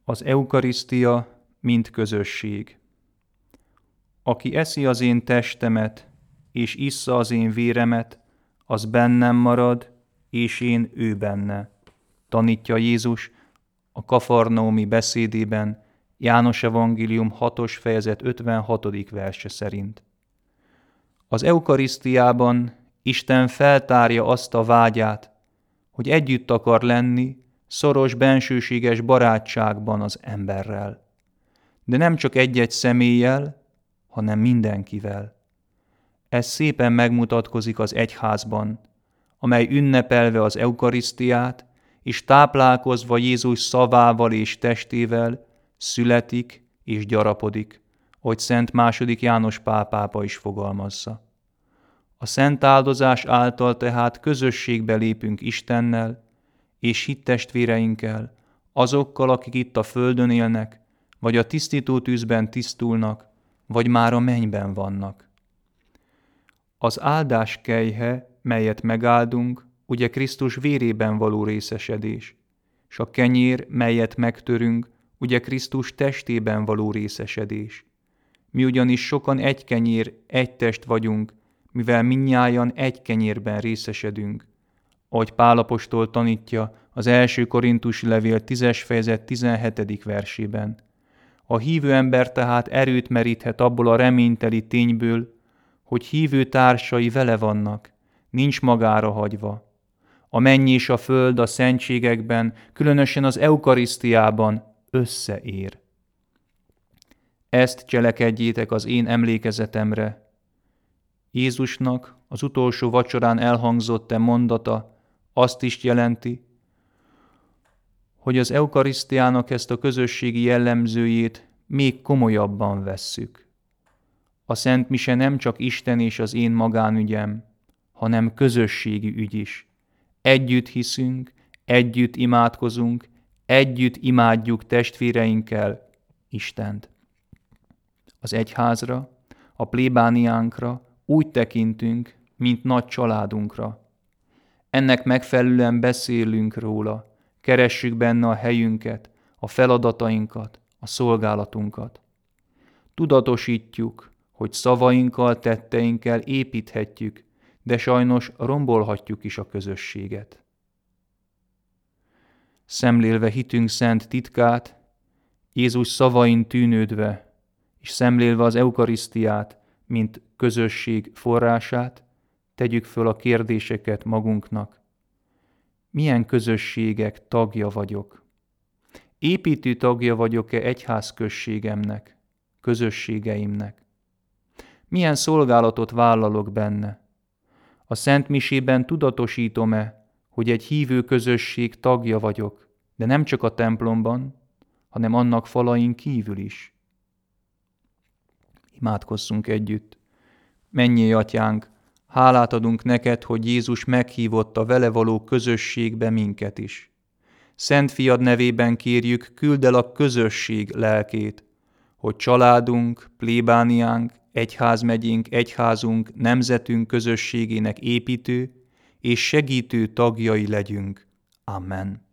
Az eukarisztia, mint közösség. Aki eszi az én testemet, és issza az én véremet, az bennem marad, és én ő benne. Tanítja Jézus a kafarnaumi beszédében, János Evangélium 6. fejezet 56. verse szerint. Az eukarisztiában Isten feltárja azt a vágyát, hogy együtt akar lenni szoros bensőséges barátságban az emberrel. De nem csak egy-egy személlyel, hanem mindenkivel. Ez szépen megmutatkozik az egyházban, amely ünnepelve az eukarisztiát, és táplálkozva Jézus szavával és testével születik és gyarapodik, ahogy Szent II. János Pál pápa is fogalmazza. A szent áldozás által tehát közösségbe lépünk Istennel és hittestvéreinkkel, azokkal, akik itt a földön élnek, vagy a tisztító tűzben tisztulnak, vagy már a mennyben vannak. Az áldás kelyhe, melyet megáldunk, ugye Krisztus vérében való részesedés, s a kenyér, melyet megtörünk, ugye Krisztus testében való részesedés. Mi ugyanis sokan egy kenyér, egy test vagyunk, mivel mindnyájan egy kenyérben részesedünk. Ahogy Pál apostol tanítja az 1. Korintusi levél 10. fejezet 17. versében. A hívő ember tehát erőt meríthet abból a reményteli tényből, hogy hívő társai vele vannak, nincs magára hagyva. A menny és a föld a szentségekben, különösen az eukarisztiában összeér. Ezt cselekedjétek az én emlékezetemre. Jézusnak az utolsó vacsorán elhangzott mondata azt is jelenti, hogy az eukarisztiának ezt a közösségi jellemzőjét még komolyabban vesszük. A Szent Mise nem csak Isten és az én magánügyem, hanem közösségi ügy is. Együtt hiszünk, együtt imádkozunk, együtt imádjuk testvéreinkkel Istent. Az egyházra, a plébániánkra úgy tekintünk, mint nagy családunkra. Ennek megfelelően beszélünk róla, keressük benne a helyünket, a feladatainkat, a szolgálatunkat. Tudatosítjuk, hogy szavainkkal, tetteinkkel építhetjük, de sajnos rombolhatjuk is a közösséget. Szemlélve hitünk szent titkát, Jézus szavain tűnődve, és szemlélve az eukarisztiát, mint közösség forrását, tegyük föl a kérdéseket magunknak. Milyen közösségek tagja vagyok? Építő tagja vagyok-e egyházközségemnek, közösségeimnek? Milyen szolgálatot vállalok benne? A Szent Misében tudatosítom-e, hogy egy hívő közösség tagja vagyok, de nem csak a templomban, hanem annak falain kívül is? Imádkozzunk együtt. Mennyei Atyánk, hálát adunk neked, hogy Jézus meghívott a vele való közösségbe minket is. Szent Fiad nevében kérjük, küldd el a közösség lelkét, hogy családunk, plébániánk, egyházmegyénk, egyházunk, nemzetünk közösségének építő és segítő tagjai legyünk. Amen.